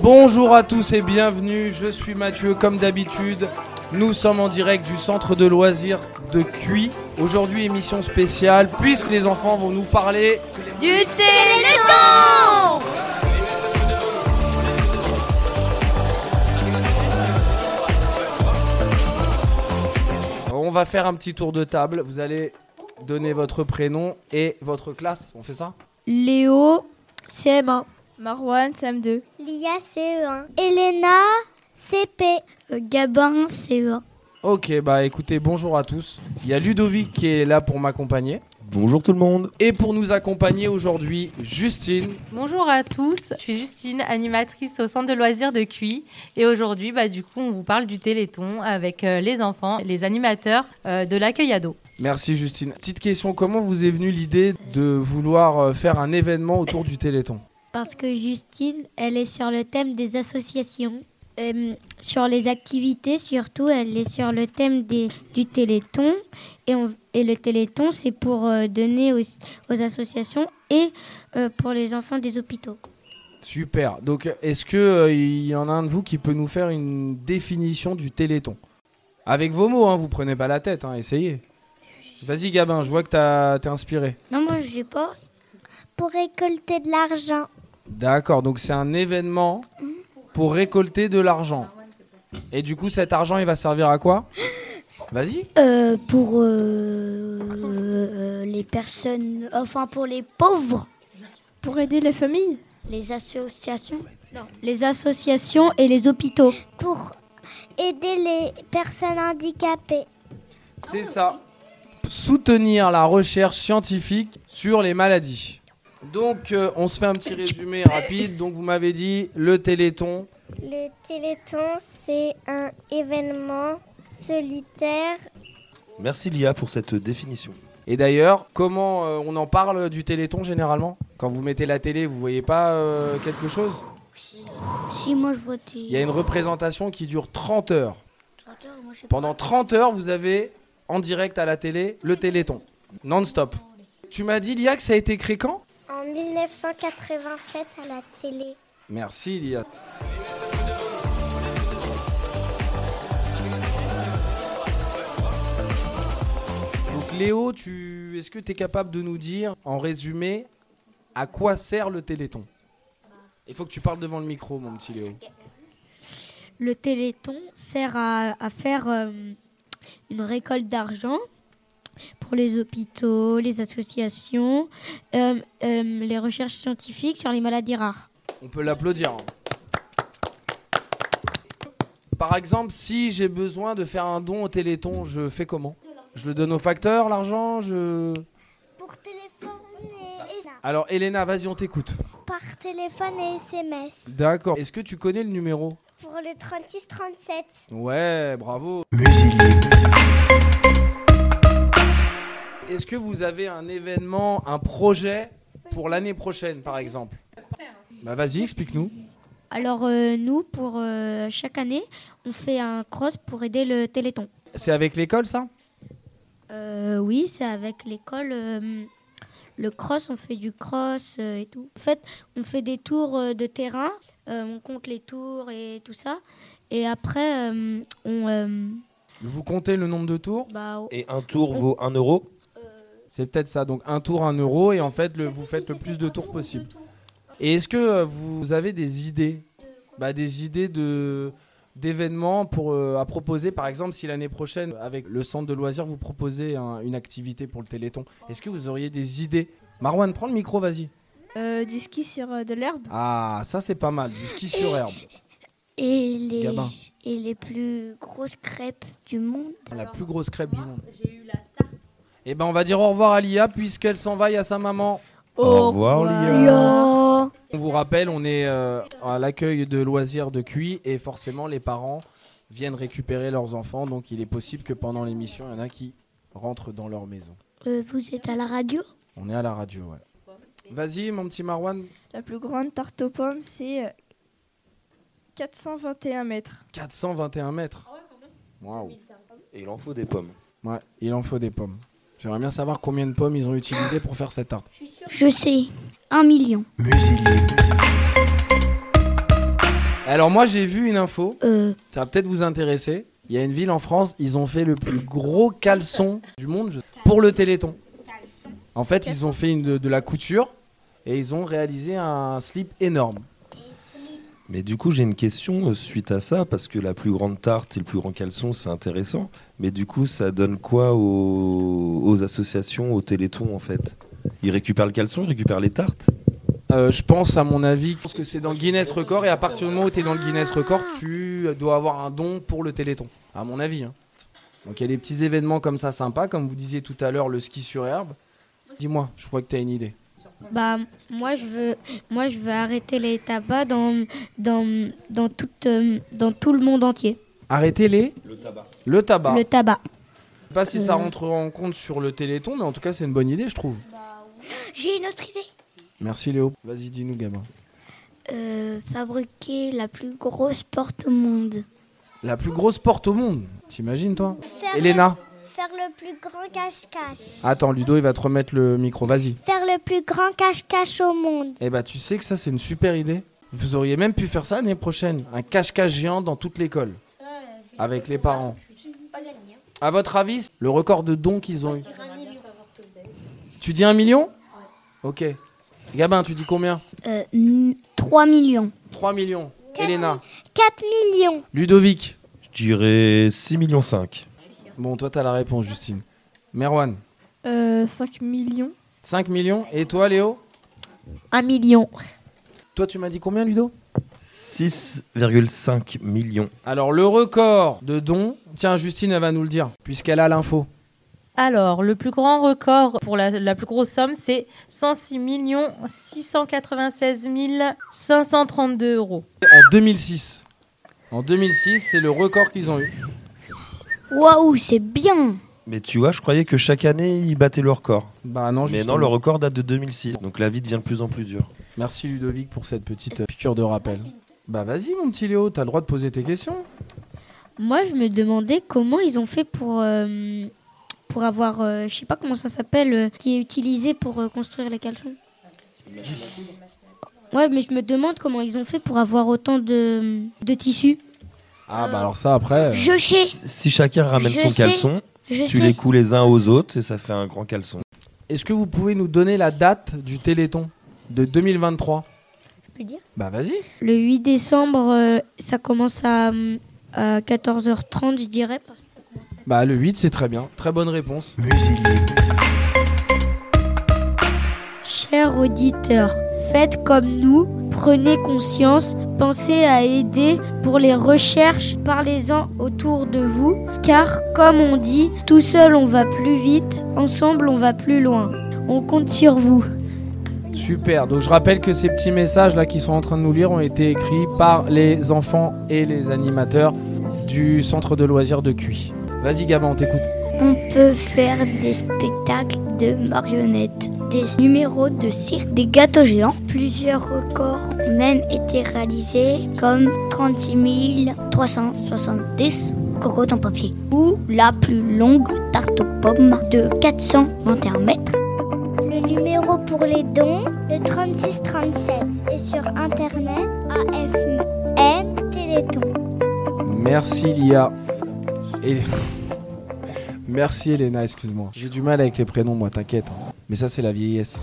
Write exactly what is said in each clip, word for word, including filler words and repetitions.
Bonjour à tous et bienvenue, je suis Mathieu comme d'habitude. Nous sommes en direct du centre de loisirs de Cuy. Aujourd'hui émission spéciale puisque les enfants vont nous parler du Téléthon. On va faire un petit tour de table, vous allez donner votre prénom et votre classe, on fait ça ? Léo, C M un. Marwan, C M deux. Lia, C E un. Elena, C P. Euh, Gabin, C E un. Ok, bah écoutez, bonjour à tous. Il y a Ludovic qui est là pour m'accompagner. Bonjour tout le monde. Et pour nous accompagner aujourd'hui, Justine. Bonjour à tous, je suis Justine, animatrice au centre de loisirs de Cuy. Et aujourd'hui, bah, du coup, on vous parle du Téléthon avec euh, les enfants, les animateurs euh, de l'accueil ado. Merci Justine. Petite question, comment vous est venue l'idée de vouloir euh, faire un événement autour du Téléthon ? Parce que Justine, elle est sur le thème des associations. Euh, sur les activités, surtout, elle est sur le thème des, du Téléthon. Et, on, et le Téléthon, c'est pour euh, donner aux, aux associations et euh, pour les enfants des hôpitaux. Super. Donc, est-ce qu'il euh, y en a un de vous qui peut nous faire une définition du Téléthon ? Avec vos mots, hein, vous prenez pas la tête, hein, essayez. Vas-y Gabin, je vois que t'as, t'es inspiré. Non, moi, je sais pas. Pour récolter de l'argent. D'accord, donc c'est un événement pour récolter de l'argent. Et du coup, cet argent, il va servir à quoi ? Vas-y. Euh, pour euh, euh, les personnes, enfin pour les pauvres. Pour aider les familles. Les associations. Non. Les associations et les hôpitaux. Pour aider les personnes handicapées. C'est ça. Soutenir la recherche scientifique sur les maladies. Donc, euh, on se fait un petit résumé rapide. Donc, vous m'avez dit le Téléthon. Le Téléthon, c'est un événement solitaire. Merci Lia pour cette définition. Et d'ailleurs, comment euh, on en parle du Téléthon généralement ? Quand vous mettez la télé, vous voyez pas euh, quelque chose ? Si, moi je vois des... Il y a une représentation qui dure trente heures. trente heures, moi, je sais Pendant trente heures, vous avez en direct à la télé le Téléthon. Non-stop. Tu m'as dit, Lia, que ça a été créé quand ? En dix-neuf cent quatre-vingt-sept à la télé. Merci, Lia. Donc Léo, tu... est-ce que tu es capable de nous dire, en résumé, à quoi sert le Téléthon ? Il faut que tu parles devant le micro, mon petit Léo. Le Téléthon sert à, à faire euh, une récolte d'argent pour les hôpitaux, les associations, euh, euh, les recherches scientifiques sur les maladies rares. On peut l'applaudir. Par exemple, si j'ai besoin de faire un don au Téléthon, je fais comment ? Je le donne au facteur, l'argent, je... Pour téléphone et... Alors, Elena, vas-y, on t'écoute. Par téléphone et S M S. D'accord. Est-ce que tu connais le numéro ? Pour le trente-six trente-sept. Ouais, bravo. Musique. Est-ce que vous avez un événement, un projet pour l'année prochaine, par exemple ? Bah vas-y, explique-nous. Alors euh, nous, pour euh, chaque année, on fait un cross pour aider le Téléthon. C'est avec l'école, ça ? Euh, oui, c'est avec l'école. Euh, le cross, on fait du cross euh, et tout. En fait, on fait des tours euh, de terrain, euh, on compte les tours et tout ça. Et après, euh, on... Euh, Vous comptez le nombre de tours ? bah, Et un tour vaut un euro ? C'est peut-être ça. Donc un tour, un euro, et en fait, le, vous faites le plus de tours possible. Et est-ce que euh, vous avez des idées ? Bah, des idées de... d'événements pour, euh, à proposer, par exemple, si l'année prochaine, avec le centre de loisirs, vous proposez un, une activité pour le Téléthon. Est-ce que vous auriez des idées ? Marwan, prends le micro, vas-y. Euh, du ski sur euh, de l'herbe. Ah, ça c'est pas mal, du ski sur herbe. et, les, Gabin. et les plus grosses crêpes du monde. La plus grosse crêpe du monde. Et ben on va dire au revoir à Lia, puisqu'elle s'en va, il y a sa maman. Au revoir Lia. On vous rappelle, on est euh, à l'accueil de loisirs de Cuy, et forcément les parents viennent récupérer leurs enfants, donc il est possible que pendant l'émission, il y en a qui rentrent dans leur maison. Euh, vous êtes à la radio ? On est à la radio, ouais. Vas-y, mon petit Marwan. La plus grande tarte aux pommes, c'est euh, quatre cent vingt et un mètres. quatre cent vingt et un mètres. Waouh. Et il en faut des pommes. Ouais, il en faut des pommes. J'aimerais bien savoir combien de pommes ils ont utilisé pour faire cette tarte. Je sais, un million. Musique. Alors moi j'ai vu une info, Euh, ça va peut-être vous intéresser. Il y a une ville en France, ils ont fait le plus gros caleçon du monde je- pour le Téléthon. En fait, ils ont fait une, de, de la couture et ils ont réalisé un slip énorme. Mais du coup, j'ai une question euh, suite à ça, parce que la plus grande tarte et le plus grand caleçon, c'est intéressant. Mais du coup, ça donne quoi aux, aux associations, au Téléthon, en fait? Ils récupèrent le caleçon, ils récupèrent les tartes? Euh, je pense, à mon avis, je pense que c'est dans le Guinness Record et à partir du moment où tu es dans le Guinness Record, tu dois avoir un don pour le Téléthon, à mon avis. Hein. Donc il y a des petits événements comme ça sympas, comme vous disiez tout à l'heure, le ski sur herbe. Dis-moi, je crois que tu as une idée. Bah, moi je veux, moi je veux arrêter les tabacs dans, dans, dans, tout, euh, dans tout le monde entier. Arrêtez les Le tabac. Le tabac. Le tabac. Je sais pas si ça Euh. rentrera en compte sur le Téléthon, mais en tout cas c'est une bonne idée, je trouve. J'ai une autre idée. Merci Léo. Vas-y, dis-nous, gamin. Euh, fabriquer la plus grosse porte au monde. La plus grosse porte au monde. T'imagines, toi Faire Elena. le, faire le plus grand cache-cache. Attends, Ludo, il va te remettre le micro. Vas-y. Faire le plus grand cache-cache au monde. Eh bah, tu sais que ça, c'est une super idée. Vous auriez même pu faire ça l'année prochaine. Un cache-cache géant dans toute l'école. Avec les parents. À votre avis, le record de dons qu'ils ont eu? Tu dis un million? Ok. Gabin, tu dis combien? Euh, n- trois millions. trois millions. Elena. quatre millions. Ludovic. Je dirais six virgule cinq millions. Bon, toi, t'as la réponse, Justine. Merwan. Euh, cinq millions. cinq millions. Et toi, Léo? Un million. Toi, tu m'as dit combien, Ludo? six virgule cinq millions. Alors, le record de dons, tiens, Justine, elle va nous le dire, puisqu'elle a l'info. Alors, le plus grand record pour la, la plus grosse somme, c'est cent six millions six cent quatre-vingt-seize mille cinq cent trente-deux euros. En deux mille six. En deux mille six, c'est le record qu'ils ont eu. Waouh, c'est bien. Mais tu vois, je croyais que chaque année, ils battaient le record. Bah non, Mais justement. non, le record date de deux mille six. Donc la vie devient de plus en plus dure. Merci Ludovic pour cette petite euh, piqûre de rappel. Bah vas-y mon petit Léo, t'as le droit de poser tes questions. Moi je me demandais comment ils ont fait pour, euh, pour avoir, euh, je sais pas comment ça s'appelle, euh, qui est utilisé pour euh, construire les caleçons. Ouais, mais je me demande comment ils ont fait pour avoir autant de, de tissus. Ah bah alors ça après... euh, Je sais, Si chacun ramène Je son sais. caleçon, je tu sais. les couds les uns aux autres et ça fait un grand caleçon. Est-ce que vous pouvez nous donner la date du Téléthon de deux mille vingt-trois? Je peux dire. Bah vas-y. Le huit décembre, euh, ça commence à, euh, à quatorze heures trente, je dirais. parce que- Bah le huit c'est très bien, très bonne réponse. Chers auditeurs, faites comme nous, prenez conscience, pensez à aider pour les recherches, parlez-en autour de vous, car comme on dit, tout seul on va plus vite, ensemble on va plus loin. On compte sur vous. Super, donc je rappelle que ces petits messages là qui sont en train de nous lire ont été écrits par les enfants et les animateurs du centre de loisirs de Cuy. Vas-y Gabin, on t'écoute. On peut faire des spectacles de marionnettes, des numéros de cirque, des gâteaux géants. Plusieurs records ont même été réalisés, comme trente-six mille trois cent soixante-dix cocottes en papier, ou la plus longue tarte aux pommes de quatre cent vingt et un mètres. Le numéro pour les dons, le trente-six trente-sept. Et sur internet, A F M Téléthon. Merci Lia. Et... Merci Elena, excuse-moi. J'ai du mal avec les prénoms moi, t'inquiète. hein. Mais ça c'est la vieillesse.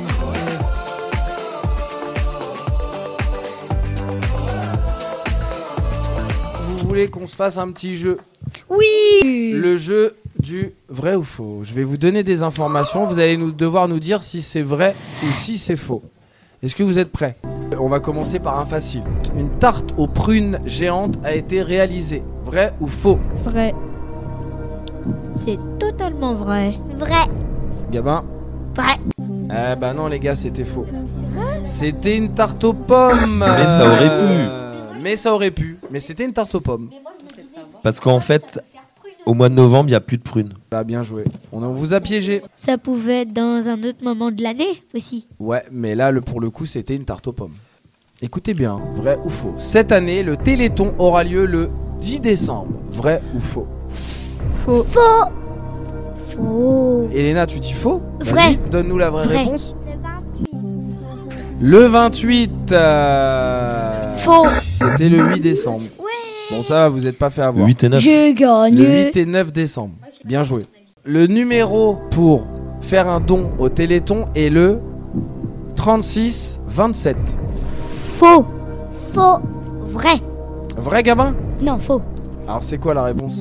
Vous voulez qu'on se fasse un petit jeu? Oui. Le jeu du vrai ou faux. Je vais vous donner des informations, vous allez nous, devoir nous dire si c'est vrai ou si c'est faux. Est-ce que vous êtes prêts? On va commencer par un facile. Une tarte aux prunes géantes a été réalisée. Vrai ou faux? Vrai. C'est totalement vrai. Vrai. Gabin? Vrai. Eh ben non les gars, c'était faux. C'était une tarte aux pommes. Mais ça aurait pu. Euh, Mais ça aurait pu. Mais c'était une tarte aux pommes. Parce qu'en fait, au mois de novembre, il n'y a plus de prunes. Ah, bien joué. On en vous a piégé. Ça pouvait être dans un autre moment de l'année aussi. Ouais, mais là, le, pour le coup, c'était une tarte aux pommes. Écoutez bien, vrai ou faux. Cette année, le Téléthon aura lieu le dix décembre. Vrai ou faux? Faux. Faux. Faux. Elena, tu dis faux? Vrai. Vas-y, donne-nous la vraie Vrai. réponse. Le vingt-huit. Le vingt-huit. euh, Faux. C'est C'était le huit décembre. Bon, ça va, vous n'êtes pas fait avoir. huit et neuf. J'ai gagné. Le huit et neuf décembre. Bien joué. Le numéro pour faire un don au Téléthon est le trente-six vingt-sept. Faux. Faux. Vrai. Vrai, Gabin? Non, faux. Alors, c'est quoi la réponse?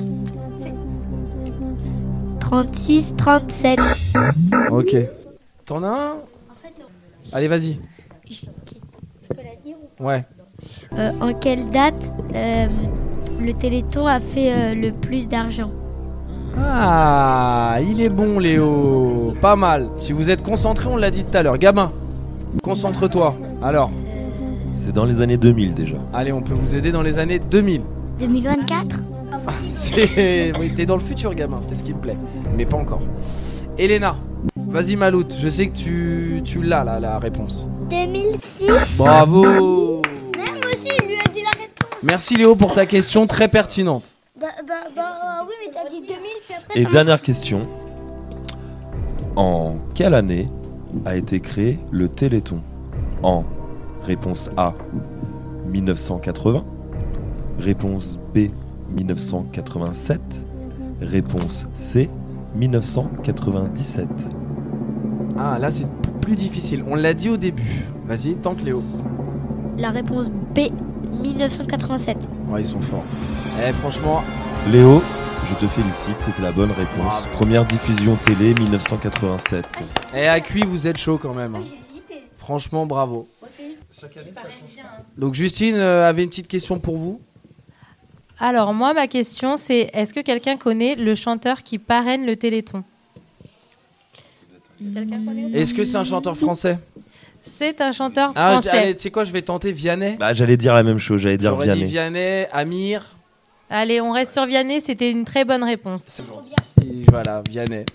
trente-six trente-sept. Ok. T'en as un? Allez, vas-y. Ouais. Euh, en quelle date euh, le Téléthon a fait euh, le plus d'argent? Ah, il est bon, Léo. Pas mal. Si vous êtes concentré, on l'a dit tout à l'heure. Gabin, concentre-toi. Alors, C'est dans les années deux mille déjà. allez, on peut vous aider dans les années deux mille. deux mille vingt-quatre. C'est... Oui, t'es dans le futur, gamin, c'est ce qui me plaît. Mais pas encore. Elena, vas-y, Maloute. Je sais que tu, tu l'as, là, la réponse. deux mille six. Bravo. Moi aussi, il lui a dit la réponse. Merci, Léo, pour ta question très pertinente. Bah, bah, bah, oui, mais t'as dit deux mille, puis après. Et ça dernière question. En quelle année a été créé le Téléthon? En réponse A, mille neuf cent quatre-vingts. Réponse B, mille neuf cent quatre-vingt-sept. Réponse C, mille neuf cent quatre-vingt-dix-sept. Ah, là, c'est plus difficile. On l'a dit au début. Vas-y, tente, Léo. La réponse B, mille neuf cent quatre-vingt-sept. Ouais, ils sont forts. Eh, franchement, Léo, je te félicite, c'était la bonne réponse. Bravo. Première diffusion télé, mille neuf cent quatre-vingt-sept. et à Cuit, vous êtes chaud quand même. hein. Franchement, bravo. Donc, Justine euh, avait une petite question pour vous. Alors, moi, ma question, c'est est-ce que quelqu'un connaît le chanteur qui parraine le Téléthon? Quelqu'un connaît? Est-ce que c'est un chanteur français? C'est un chanteur Ah, je- français. allez, tu sais quoi, je vais tenter Vianney. Bah, j'allais dire la même chose, j'allais dire J'aurais dit Vianney. Vianney, Amir. Allez, on reste sur Vianney, c'était une très bonne réponse. C'est gentil. Et voilà, Vianney.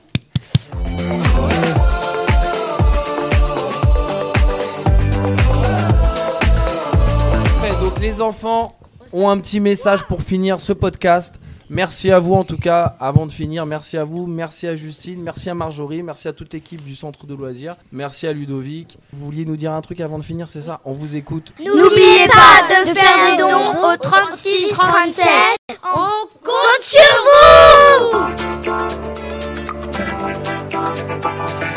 Ouais, donc les enfants ont un petit message pour finir ce podcast. Merci à vous en tout cas, avant de finir, merci à vous, merci à Justine, merci à Marjorie, merci à toute l'équipe du centre de loisirs, merci à Ludovic. Vous vouliez nous dire un truc avant de finir, c'est ça? On vous écoute. N'oubliez pas de faire des dons au trente-six trente-sept. On compte sur vous.